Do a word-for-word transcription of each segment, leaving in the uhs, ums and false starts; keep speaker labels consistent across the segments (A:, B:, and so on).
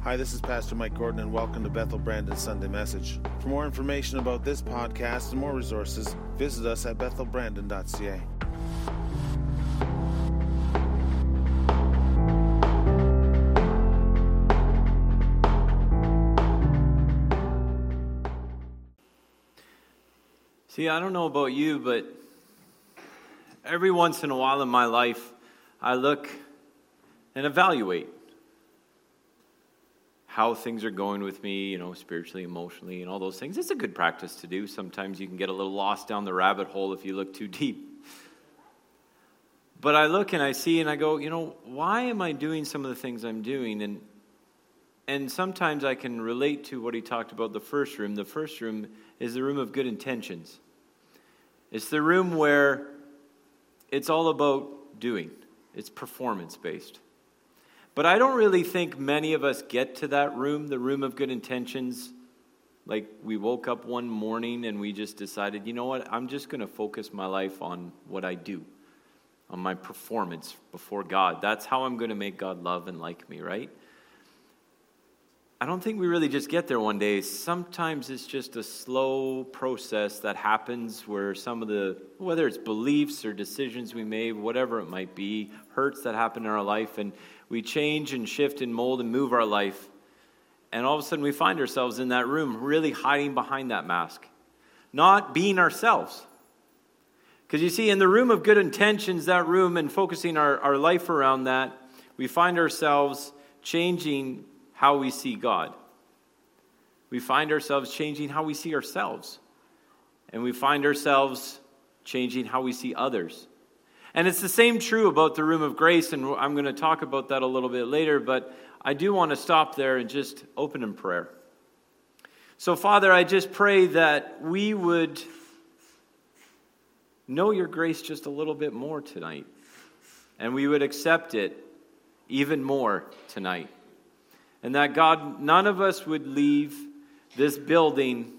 A: Hi, this is Pastor Mike Gordon, and welcome to Bethel Brandon Sunday Message. For more information about this podcast and more resources, visit us at bethel brandon dot c a.
B: See, I don't know about you, but every once in a while in my life, I look and evaluate how things are going with me, you know, spiritually, emotionally, and all those things. It's a good practice to do. Sometimes you can get a little lost down the rabbit hole if you look too deep. But I look and I see and I go, you know, why am I doing some of the things I'm doing? And and sometimes I can relate to what he talked about the first room. The first room is the room of good intentions. It's the room where it's all about doing. It's performance-based. But I don't really think many of us get to that room, the room of good intentions. Like we woke up one morning and we just decided, you know what, I'm just going to focus my life on what I do, on my performance before God. That's how I'm going to make God love and like me, right? I don't think we really just get there one day. Sometimes it's just a slow process that happens where some of the, whether it's beliefs or decisions we made, whatever it might be, hurts that happen in our life, and we change and shift and mold and move our life. And all of a sudden we find ourselves in that room really hiding behind that mask, not being ourselves. Because you see, in the room of good intentions, that room, and focusing our, our life around that, we find ourselves changing how we see God. We find ourselves changing how we see ourselves. And we find ourselves changing how we see others. And it's the same true about the room of grace, and I'm going to talk about that a little bit later, but I do want to stop there and just open in prayer. So, Father, I just pray that we would know your grace just a little bit more tonight, and we would accept it even more tonight. And that, God, none of us would leave this building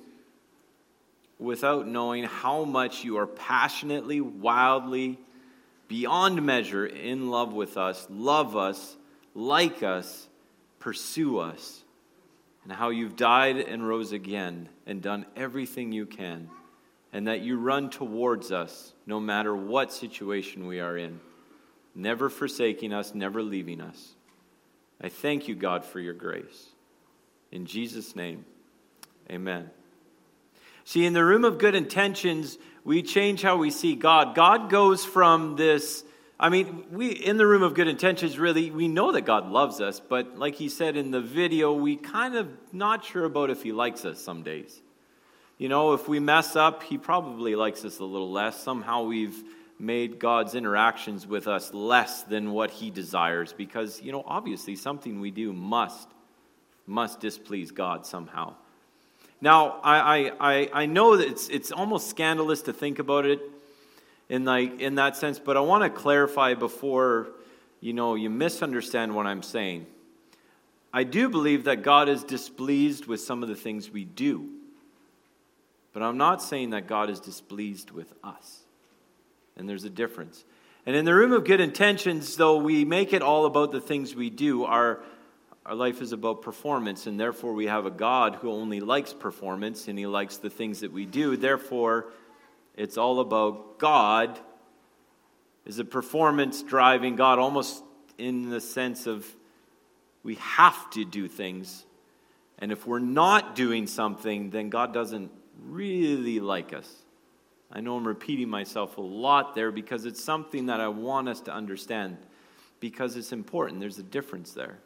B: without knowing how much you are passionately, wildly, beyond measure in love with us, love us, like us, pursue us, and how you've died and rose again and done everything you can, and that you run towards us no matter what situation we are in, never forsaking us, never leaving us. I thank you, God, for your grace. In Jesus' name, amen. See, in the room of good intentions, we change how we see God. God goes from this, I mean, we in the room of good intentions, really, we know that God loves us, but like he said in the video, we kind of not sure about if he likes us some days. You know, if we mess up, he probably likes us a little less. Somehow we've made God's interactions with us less than what he desires, because, you know, obviously something we do must, must displease God somehow. Now, I, I, I know that it's it's almost scandalous to think about it in like in that sense, but I want to clarify before, you know, you misunderstand what I'm saying. I do believe that God is displeased with some of the things we do, but I'm not saying that God is displeased with us. And there's a difference. And in the room of good intentions, though we make it all about the things we do, our Our life is about performance, and therefore we have a God who only likes performance, and he likes the things that we do. Therefore, it's all about God is a performance driving God, almost in the sense of we have to do things. And if we're not doing something, then God doesn't really like us. I know I'm repeating myself a lot there because it's something that I want us to understand, because it's important. There's a difference there.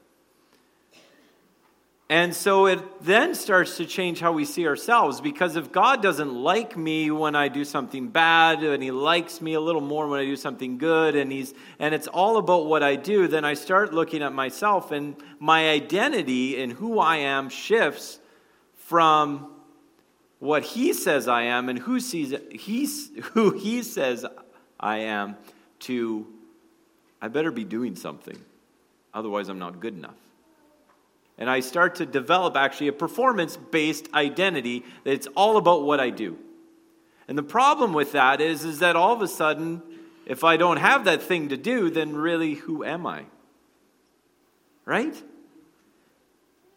B: And so it then starts to change how we see ourselves, because if God doesn't like me when I do something bad, and he likes me a little more when I do something good, and he's and it's all about what I do, then I start looking at myself, and my identity and who I am shifts from what he says I am and who sees he's who he says I am to I better be doing something, otherwise I'm not good enough. And I start to develop actually a performance-based identity that it's all about what I do. And the problem with that is, is that all of a sudden, if I don't have that thing to do, then really, who am I? Right?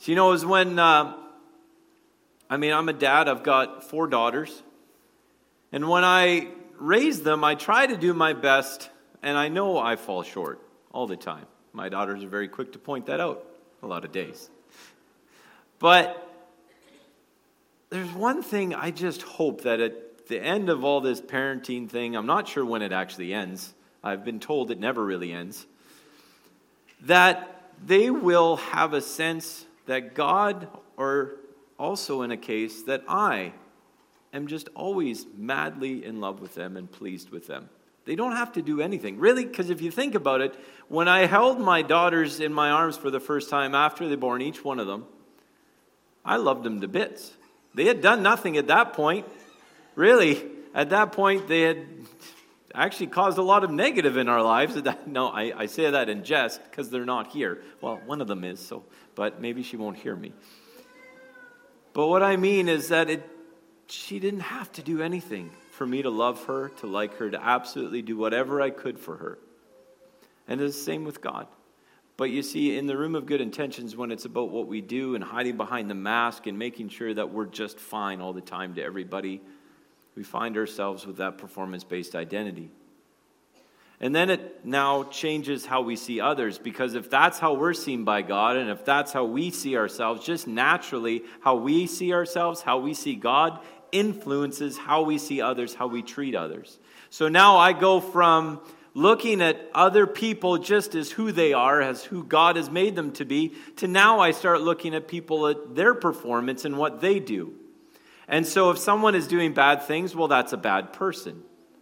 B: So, you know, it was when, uh, I mean, I'm a dad. I've got four daughters. And when I raise them, I try to do my best, and I know I fall short all the time. My daughters are very quick to point that out a lot of days. But there's one thing I just hope that at the end of all this parenting thing, I'm not sure when it actually ends. I've been told it never really ends. That they will have a sense that God, or also in a case that I am just always madly in love with them and pleased with them. They don't have to do anything. Really, because if you think about it, when I held my daughters in my arms for the first time after they were born, each one of them, I loved them to bits. They had done nothing at that point. Really, at that point, they had actually caused a lot of negative in our lives. No, I, I say that in jest because they're not here. Well, one of them is, so, but maybe she won't hear me. But what I mean is that it, she didn't have to do anything for me to love her, to like her, to absolutely do whatever I could for her. And it's the same with God. But you see, in the room of good intentions, when it's about what we do and hiding behind the mask and making sure that we're just fine all the time to everybody, we find ourselves with that performance-based identity. And then it now changes how we see others, because if that's how we're seen by God, and if that's how we see ourselves, just naturally, how we see ourselves, how we see God, influences how we see others, how we treat others. So now I go from looking at other people just as who they are, as who God has made them to be, to now I start looking at people at their performance and what they do. And so if someone is doing bad things, well, that's a bad person.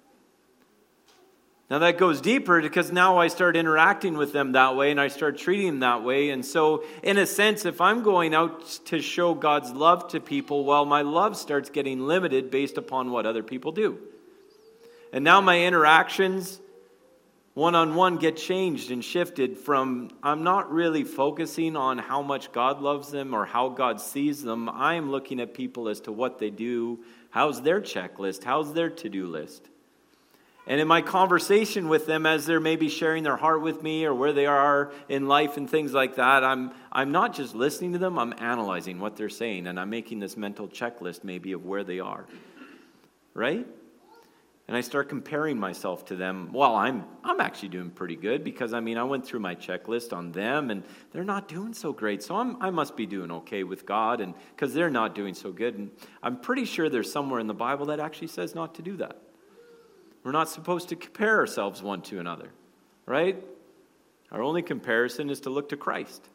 B: Now that goes deeper because now I start interacting with them that way and I start treating them that way. And so in a sense, if I'm going out to show God's love to people, well, my love starts getting limited based upon what other people do. And now my interactions one-on-one get changed and shifted from I'm not really focusing on how much God loves them or how God sees them. I am looking at people as to what they do. How's their checklist? How's their to-do list? And in my conversation with them, as they're maybe sharing their heart with me or where they are in life and things like that, I'm I'm not just listening to them, I'm analyzing what they're saying, and I'm making this mental checklist maybe of where they are. Right? And I start comparing myself to them. Well, I'm I'm actually doing pretty good because, I mean, I went through my checklist on them, and they're not doing so great. So I'm, I must be doing okay with God, and because they're not doing so good. And I'm pretty sure there's somewhere in the Bible that actually says not to do that. We're not supposed to compare ourselves one to another, right? Our only comparison is to look to Christ.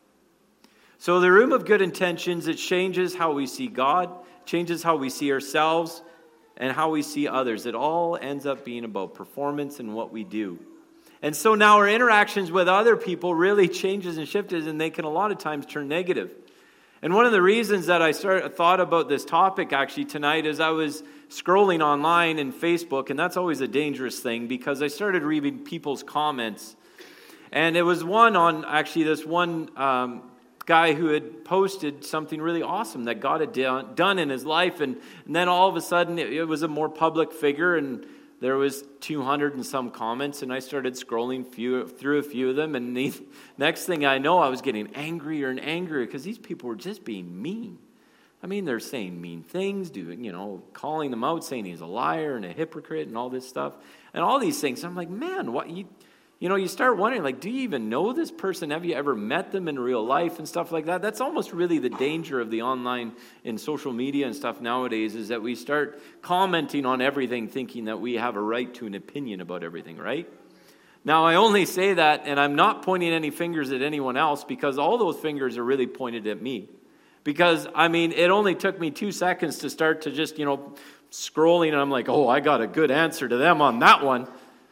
B: So the room of good intentions, it changes how we see God, changes how we see ourselves, and how we see others. It all ends up being about performance and what we do. And so now our interactions with other people really changes and shifts, and they can a lot of times turn negative. And one of the reasons that I started, thought about this topic actually tonight is I was scrolling online in Facebook, and that's always a dangerous thing because I started reading people's comments. And it was one on actually this one um, guy who had posted something really awesome that God had done, done in his life. And, and then all of a sudden it, it was a more public figure, and there was two hundred and some comments, and I started scrolling few, through a few of them, and the next thing I know, I was getting angrier and angrier because these people were just being mean. I mean, they're saying mean things, doing, you know, calling him out, saying he's a liar and a hypocrite and all this stuff, and all these things. I'm like, man, what you, you know, you start wondering, like, do you even know this person? Have you ever met them in real life and stuff like that? That's almost really the danger of the online and social media and stuff nowadays, is that we start commenting on everything thinking that we have a right to an opinion about everything, right? Now, I only say that, and I'm not pointing any fingers at anyone else, because all those fingers are really pointed at me. Because, I mean, it only took me two seconds to start to just, you know, scrolling, and I'm like, oh, I got a good answer to them on that one.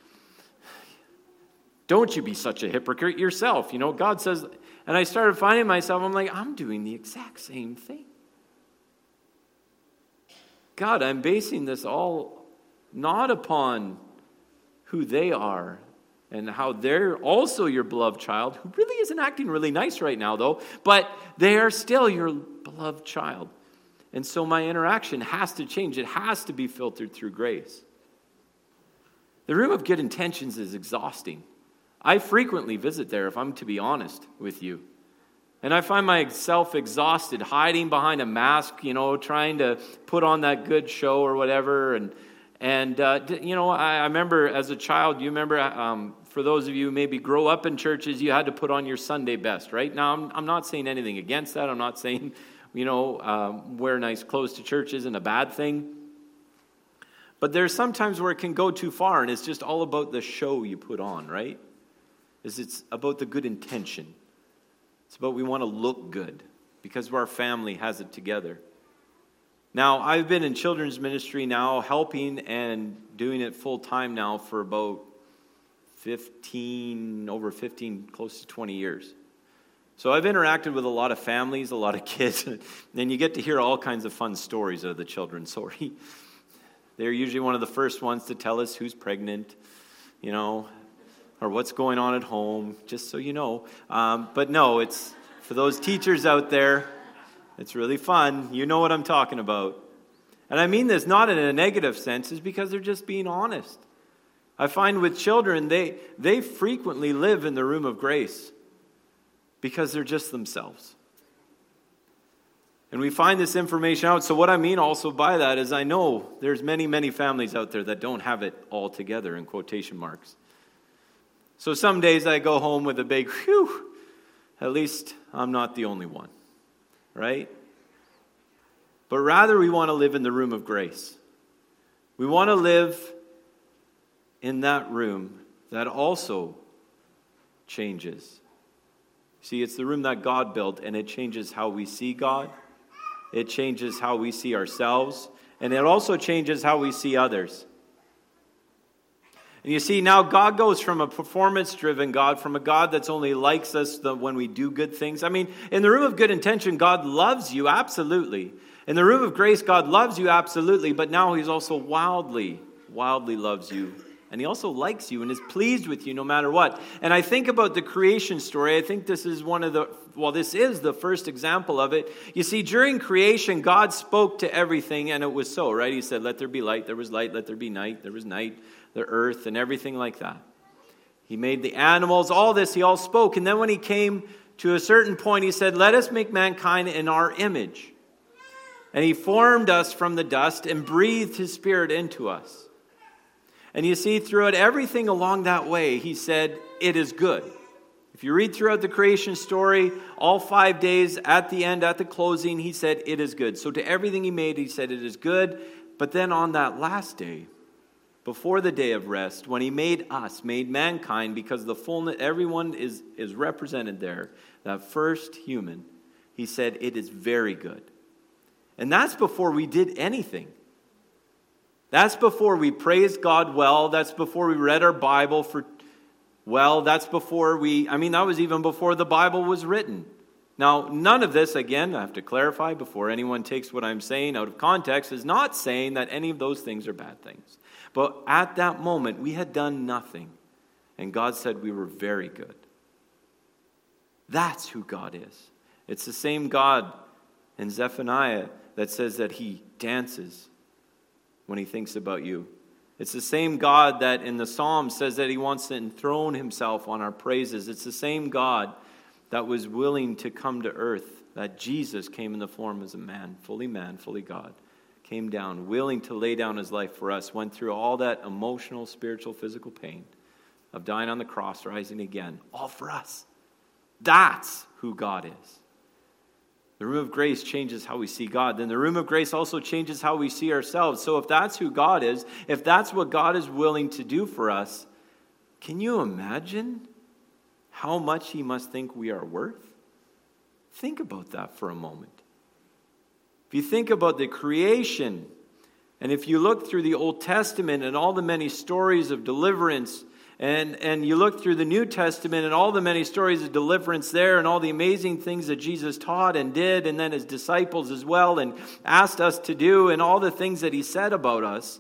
B: Don't you be such a hypocrite yourself. You know, God says, and I started finding myself, I'm like, I'm doing the exact same thing. God, I'm basing this all not upon who they are and how they're also your beloved child, who really isn't acting really nice right now, though, but they are still your beloved child. And so my interaction has to change. It has to be filtered through grace. The room of good intentions is exhausting. I frequently visit there, if I'm to be honest with you. And I find myself exhausted, hiding behind a mask, you know, trying to put on that good show or whatever. And, and uh, you know, I, I remember as a child, you remember, um, for those of you who maybe grow up in churches, you had to put on your Sunday best, right? Now, I'm, I'm not saying anything against that. I'm not saying, you know, um, wear nice clothes to church isn't a bad thing. But there's sometimes where it can go too far, and it's just all about the show you put on, right? Is it's about the good intention. It's about we want to look good because our family has it together. Now, I've been in children's ministry now, helping and doing it full time now for about fifteen, over fifteen, close to twenty years. So I've interacted with a lot of families, a lot of kids, and you get to hear all kinds of fun stories out of the children, sorry. They're usually one of the first ones to tell us who's pregnant, you know, or what's going on at home, just so you know. Um, but no, it's for those teachers out there, it's really fun. You know what I'm talking about. And I mean this not in a negative sense, it's because they're just being honest. I find with children, they, they frequently live in the room of grace because they're just themselves. And we find this information out. So what I mean also by that is I know there's many, many families out there that don't have it all together in quotation marks. So some days I go home with a big, whew, at least I'm not the only one, right? But rather we want to live in the room of grace. We want to live in that room that also changes. See, it's the room that God built, and it changes how we see God. It changes how we see ourselves, and it also changes how we see others. And you see, now God goes from a performance-driven God, from a God that's only likes us when we do good things. I mean, in the room of good intention, God loves you, absolutely. In the room of grace, God loves you, absolutely. But now He's also wildly, wildly loves you. And He also likes you and is pleased with you no matter what. And I think about the creation story. I think this is one of the, well, this is the first example of it. You see, during creation, God spoke to everything, and it was so, right? He said, let there be light. There was light. Let there be night. There was night. The earth and everything like that. He made the animals. All this, He all spoke. And then when He came to a certain point, He said, let us make mankind in our image. And He formed us from the dust and breathed His Spirit into us. And you see, throughout everything along that way, He said, it is good. If you read throughout the creation story, all five days, at the end, at the closing, He said, it is good. So to everything He made, He said, it is good. But then on that last day, before the day of rest, when He made us, made mankind, because the fullness, everyone is, is represented there, that first human, He said, it is very good. And that's before we did anything. That's before we praised God well. That's before we read our Bible for well. That's before we, I mean, that was even before the Bible was written. Now, none of this, again, I have to clarify before anyone takes what I'm saying out of context, is not saying that any of those things are bad things. But at that moment, we had done nothing. And God said we were very good. That's who God is. It's the same God in Zephaniah that says that He dances when He thinks about you. It's the same God that in the Psalms says that He wants to enthrone Himself on our praises. It's the same God that was willing to come to earth, that Jesus came in the form as a man, fully man, fully God, came down, willing to lay down His life for us, went through all that emotional, spiritual, physical pain of dying on the cross, rising again, all for us. That's who God is. The room of grace changes how we see God. Then the room of grace also changes how we see ourselves. So if that's who God is, if that's what God is willing to do for us, can you imagine how much He must think we are worth? Think about that for a moment. If you think about the creation, and if you look through the Old Testament and all the many stories of deliverance, And and you look through the New Testament and all the many stories of deliverance there and all the amazing things that Jesus taught and did, and then His disciples as well, and asked us to do, and all the things that He said about us,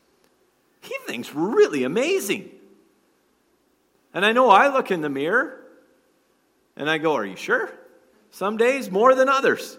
B: He thinks we're really amazing. And I know I look in the mirror and I go, are you sure? Some days more than others.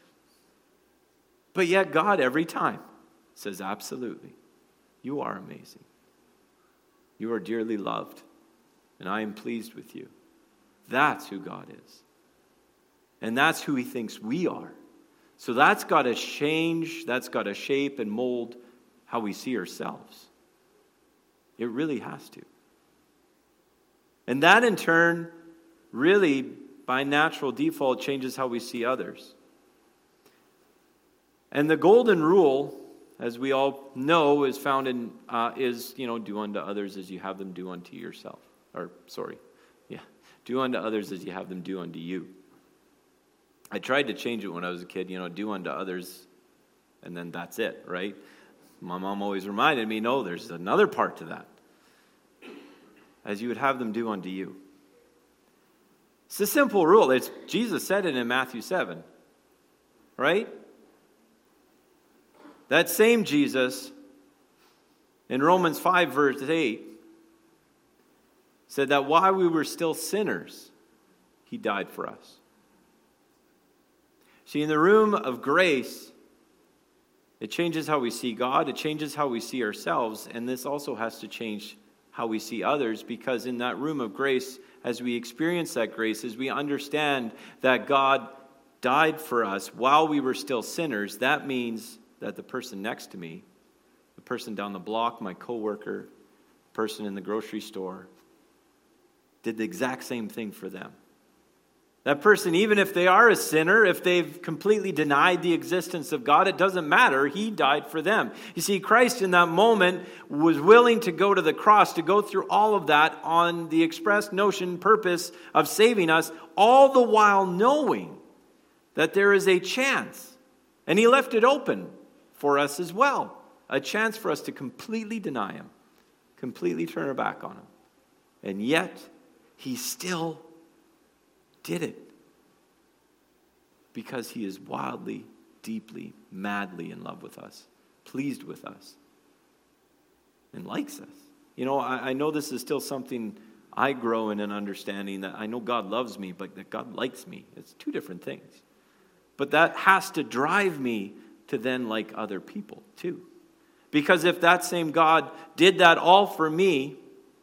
B: But yet God every time says, absolutely, you are amazing. You are dearly loved, and I am pleased with you. That's who God is. And that's who he thinks we are. So that's got to change, that's got to shape and mold how we see ourselves. It really has to. And that in turn, really, by natural default, changes how we see others. And the golden rule, as we all know, is found in, uh, is, you know, do unto others as you have them do unto yourself. Or, sorry, yeah, do unto others as you have them do unto you. I tried to change it when I was a kid, you know, do unto others, and then that's it, right? My mom always reminded me, no, there's another part to that. As you would have them do unto you. It's a simple rule. It's Jesus said it in Matthew seven, right? That same Jesus, in Romans five, verse eight, said that while we were still sinners, he died for us. See, in the room of grace, it changes how we see God, it changes how we see ourselves, and this also has to change how we see others, because in that room of grace, as we experience that grace, as we understand that God died for us while we were still sinners, that means that the person next to me, the person down the block, my coworker, the person in the grocery store, did the exact same thing for them. That person, even if they are a sinner, if they've completely denied the existence of God, it doesn't matter. He died for them. You see, Christ in that moment was willing to go to the cross, to go through all of that on the express notion, purpose of saving us, all the while knowing that there is a chance. And he left it open for us as well. A chance for us to completely deny him, completely turn our back on him. And yet, he still did it because he is wildly, deeply, madly in love with us, pleased with us, and likes us. You know, I, I know this is still something I grow in an understanding, that I know God loves me, but that God likes me. It's two different things. But that has to drive me to then like other people too. Because if that same God did that all for me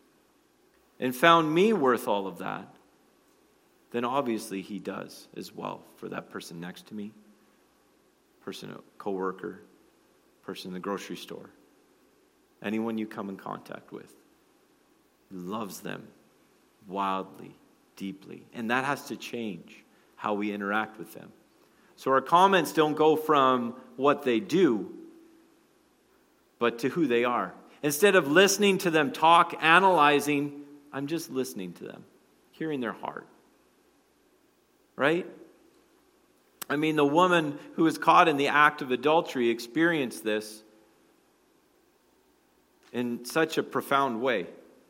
B: and found me worth all of that, then obviously he does as well for that person next to me, person, a coworker, person in the grocery store, anyone you come in contact with. He loves them wildly, deeply. And that has to change how we interact with them. So our comments don't go from what they do, but to who they are. Instead of listening to them talk, analyzing, I'm just listening to them, hearing their heart. Right? I mean, the woman who was caught in the act of adultery experienced this in such a profound way.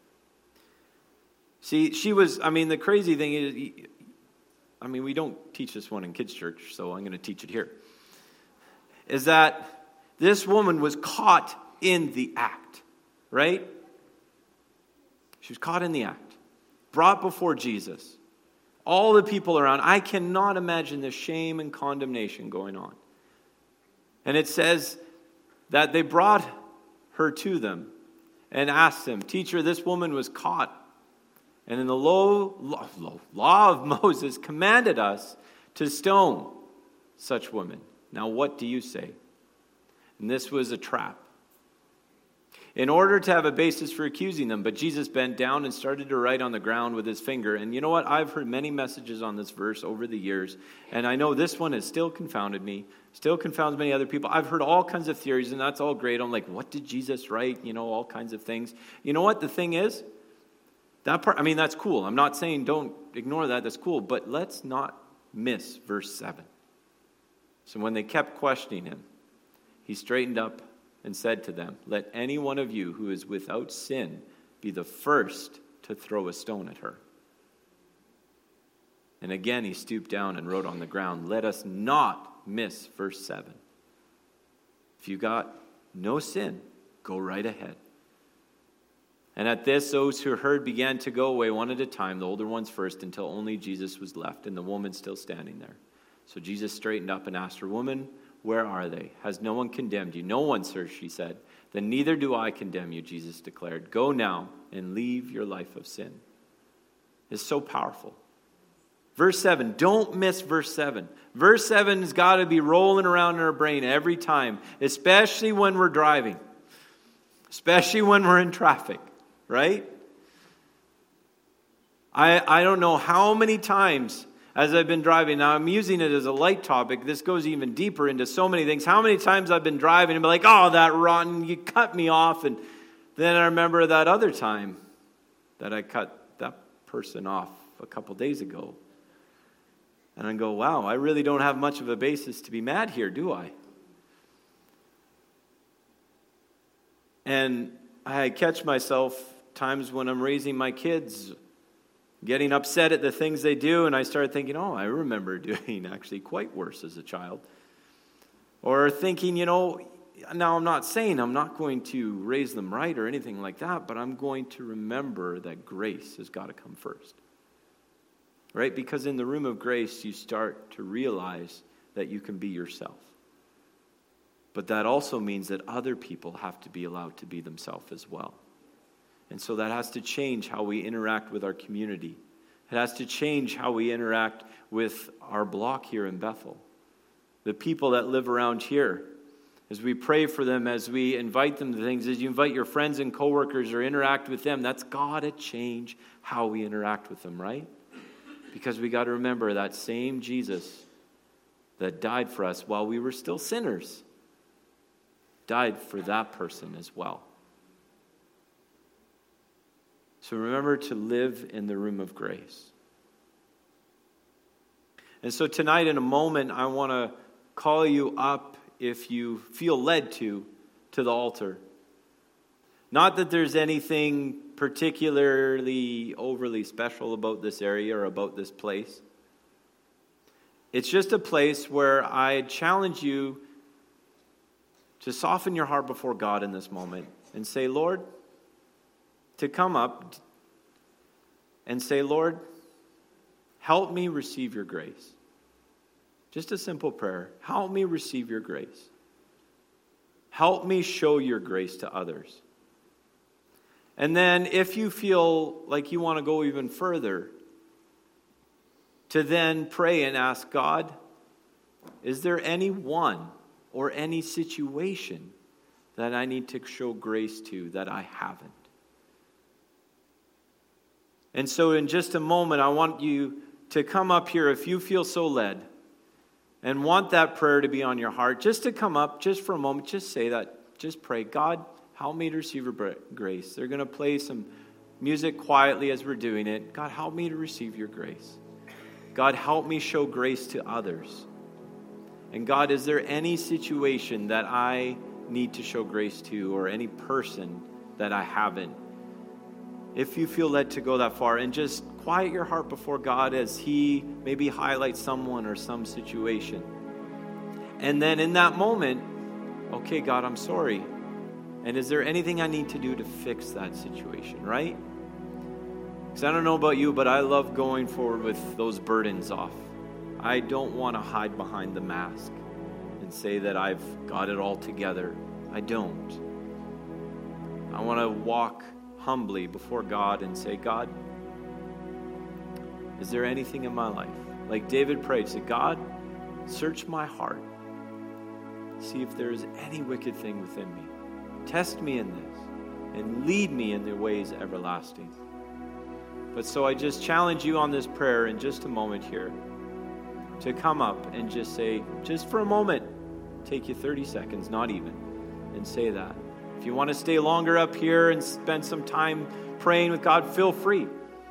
B: See, she was, I mean, the crazy thing is, I mean, we don't teach this one in kids' church, so I'm going to teach it here, is that this woman was caught in the act, right? She was caught in the act, brought before Jesus. All the people around. I cannot imagine the shame and condemnation going on. And it says that they brought her to them and asked him, "Teacher, this woman was caught. And in the law, law, law of Moses commanded us to stone such women. Now what do you say?" And this was a trap, in order to have a basis for accusing them. But Jesus bent down and started to write on the ground with his finger. And you know what? I've heard many messages on this verse over the years. And I know this one has still confounded me. Still confounds many other people. I've heard all kinds of theories, and that's all great. I'm like, what did Jesus write? You know, all kinds of things. You know what the thing is? That part, I mean, that's cool. I'm not saying don't ignore that. That's cool. But let's not miss verse seven. So when they kept questioning him, he straightened up and said to them, "Let any one of you who is without sin be the first to throw a stone at her." And again he stooped down and wrote on the ground. Let us not miss verse seven. If you got no sin, go right ahead. And at this, those who heard began to go away one at a time, the older ones first, until only Jesus was left and the woman still standing there. So Jesus straightened up and asked her, "Woman, where are they? Has no one condemned you?" "No one, sir," she said. "Then neither do I condemn you," Jesus declared. "Go now and leave your life of sin." It's so powerful. Verse seven, don't miss verse seven. Verse seven has got to be rolling around in our brain every time, especially when we're driving, especially when we're in traffic, right? I, I don't know how many times as I've been driving. Now, I'm using it as a light topic. This goes even deeper into so many things. How many times I've been driving and be like, oh, that rotten, you cut me off. And then I remember that other time that I cut that person off a couple days ago. And I go, wow, I really don't have much of a basis to be mad here, do I? And I catch myself times when I'm raising my kids getting upset at the things they do, and I started thinking, oh, I remember doing actually quite worse as a child. Or thinking, you know, now I'm not saying I'm not going to raise them right or anything like that, but I'm going to remember that grace has got to come first. Right? Because in the room of grace, you start to realize that you can be yourself. But that also means that other people have to be allowed to be themselves as well. And so that has to change how we interact with our community. It has to change how we interact with our block here in Bethel. The people that live around here. As we pray for them, as we invite them to things, as you invite your friends and coworkers or interact with them, that's got to change how we interact with them, right? Because we got to remember that same Jesus that died for us while we were still sinners died for that person as well. So remember to live in the room of grace. And so tonight, in a moment, I want to call you up, if you feel led to, to the altar. Not that there's anything particularly overly special about this area or about this place. It's just a place where I challenge you to soften your heart before God in this moment and say, Lord, to come up and say, Lord, help me receive your grace. Just a simple prayer. Help me receive your grace. Help me show your grace to others. And then if you feel like you want to go even further, to then pray and ask God, is there anyone or any situation that I need to show grace to that I haven't? And so in just a moment, I want you to come up here if you feel so led and want that prayer to be on your heart, just to come up just for a moment, just say that, just pray, God, help me to receive your grace. They're going to play some music quietly as we're doing it. God, help me to receive your grace. God, help me show grace to others. And God, is there any situation that I need to show grace to or any person that I haven't? If you feel led to go that far, and just quiet your heart before God as He maybe highlights someone or some situation. And then in that moment, okay, God, I'm sorry. And is there anything I need to do to fix that situation, right? Because I don't know about you, but I love going forward with those burdens off. I don't want to hide behind the mask and say that I've got it all together. I don't. I want to walk humbly before God and say, God, is there anything in my life? Like David prayed, say, God, search my heart. See if there is any wicked thing within me. Test me in this and lead me in the ways everlasting. But so I just challenge you on this prayer in just a moment here to come up and just say, just for a moment, take you thirty seconds, not even, and say that. If you want to stay longer up here and spend some time praying with God, feel free.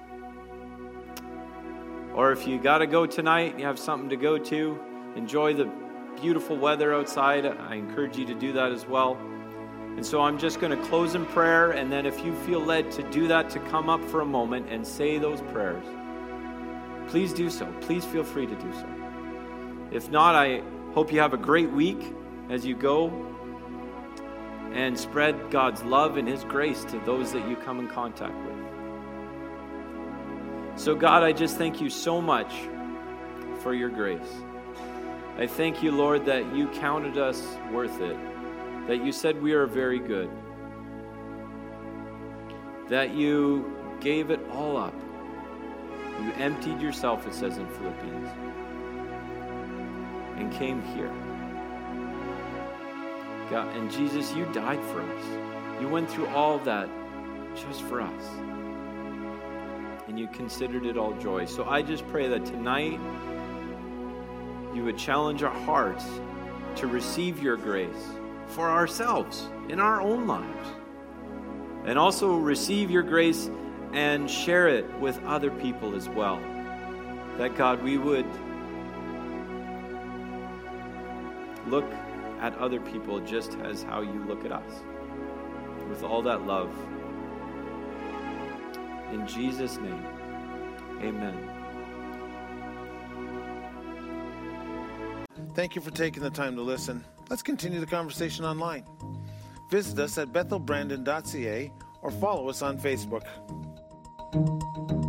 B: Or if you got to go tonight, you have something to go to, enjoy the beautiful weather outside. I encourage you to do that as well. And so I'm just going to close in prayer, and then if you feel led to do that, to come up for a moment and say those prayers, please do so. Please feel free to do so. If not, I hope you have a great week as you go and spread God's love and His grace to those that you come in contact with. So God, I just thank you so much for your grace. I thank you, Lord, that you counted us worth it, that you said we are very good, that you gave it all up You emptied yourself, it says in Philippians, and came here. God, and Jesus, you died for us. You went through all of that just for us. And you considered it all joy. So I just pray that tonight you would challenge our hearts to receive your grace for ourselves in our own lives. And also receive your grace and share it with other people as well. That, God, we would look at other people just as how you look at us, with all that love. In Jesus' name, amen.
A: Thank you for taking the time to listen. Let's continue the conversation online. Visit us at bethel brandon dot c a or follow us on Facebook.